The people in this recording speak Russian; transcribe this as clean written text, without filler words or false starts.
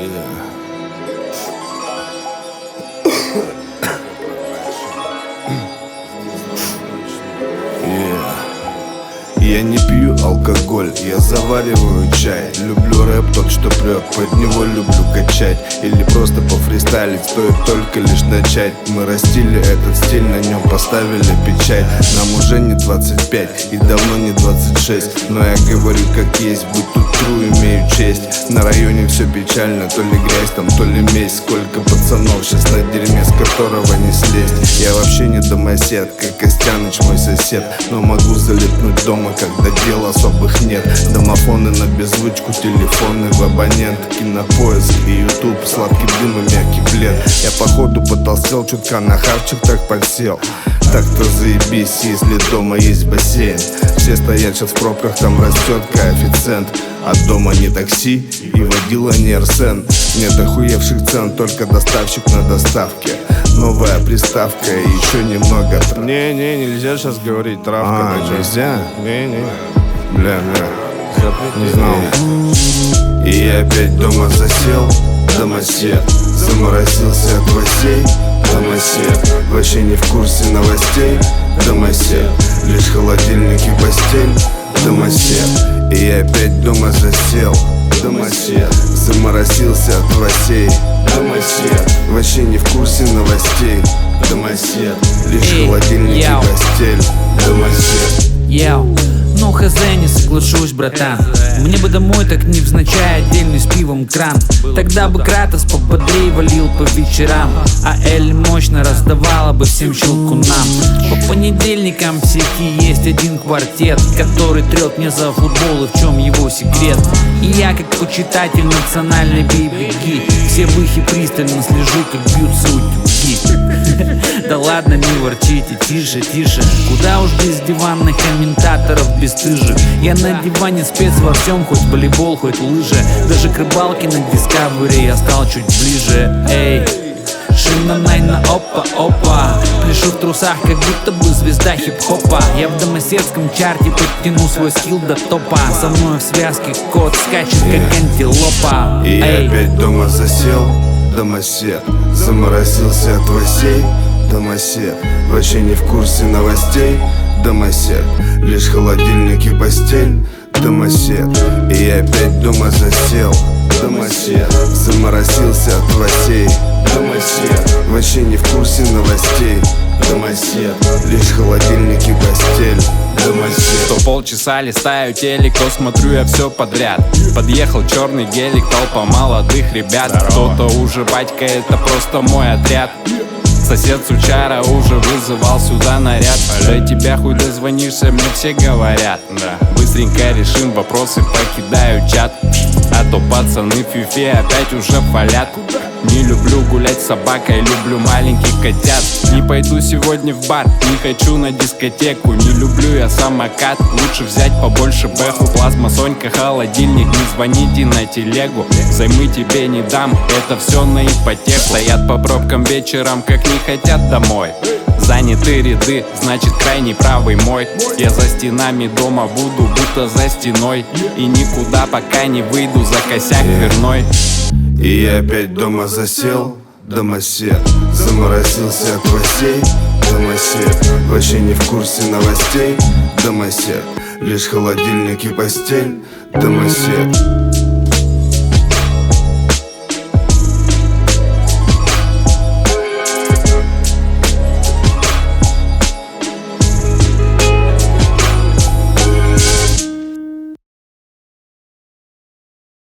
Я не пью алкоголь, я завариваю чай. Люблю рэп, тот, что прет, под него люблю качать. Или просто пофристайлить, стоит только лишь начать. Мы растили этот стиль, на нем поставили печать. Нам уже не 25 и давно не 26. Но я говорю как есть, будь тут true, имею честь. На районе все печально, то ли грязь там, то ли месть. Сколько пацанов сейчас на дерьме, с которого не слезть. Я вообще не домосед, как Костяныч мой сосед. Но могу залипнуть дома, когда дел особых нет. Домофоны на беззвучку, телефоны в абонент. Кинопоиск и ютуб, сладкий дым и мягкий плед. Я походу потолстел, чутка на хавчик так подсел. Так-то заебись, если дома есть бассейн. Все стоят сейчас в пробках, там растет коэффициент. А дома не такси и водила не Арсен. Нет охуевших цен, только доставщик на доставке. Новая приставка и еще немного. Не, нельзя сейчас говорить травка. Нельзя? Не. Бля, не знал. И я опять дома засел, домосед. Заморозился от гвоздей, домосед. Вообще не в курсе новостей, домосед. Лишь холодильник и постель, домосед. И я опять дома засел, домосед. Заморозился от гвоздей, домосед. Вообще не в курсе новостей, домосед. Лишь холодильник и постель, домосед. Ну хз, не соглашусь, братан. Мне бы домой так невзначай, отдельный с пивом кран. Тогда бы Кратос пободрей валил по вечерам, а Эль мощно раздавала бы всем щелкунам. По понедельникам в сети есть один квартет, который трет мне за футбол, и в чем его секрет. И я, как почитатель национальной бейбеги, все выхи пристально слежу, как бьются утюги. Да ладно, не ворчите, тише. Куда уж без диванных комментаторов бесстыжих. Я на диване спец во всем, хоть волейбол, хоть лыжи. Даже к рыбалке на Discovery я стал чуть ближе. Эй, шинанай на опа. Пляшу в трусах, как будто бы звезда хип-хопа. Я в домоседском чарте подтяну свой скилл до топа. Со мной в связке кот скачет, как антилопа. И я опять дома засел, домосед. Заморозился от гвоздей, домосед. Вообще не в курсе новостей, домосед. Лишь холодильник и постель, домосед. И я опять дома засел, домосед. Заморозился от гвоздей, домосед. Вообще не в курсе новостей, домосед. Лишь холодильник и постель, домосед. То полчаса листаю телек, то смотрю я все подряд. Подъехал черный гелик, толпа молодых ребят. Кто-то уже батька, это просто мой отряд. Сосед сучара уже вызывал сюда наряд. До тебя хуй дозвонишься, мне все говорят. Быстренько решим вопросы, покидаю чат. А то пацаны фифе опять уже фалят. Не люблю гулять с собакой, люблю маленьких котят. Не пойду сегодня в бар, не хочу на дискотеку. Не люблю я самокат, лучше взять побольше бэху. Плазма, Сонька, холодильник, не звоните на телегу. Займы тебе не дам, это все на ипотеку. Стоят по пробкам вечером, как не хотят домой. Заняты ряды, значит крайний правый мой. Я за стенами дома буду, будто за стеной. И никуда пока не выйду за косяк дверной. И я опять дома засел, домосед. Заморозился от гвоздей, домосед. Вообще не в курсе новостей, домосед. Лишь холодильник и постель, домосед.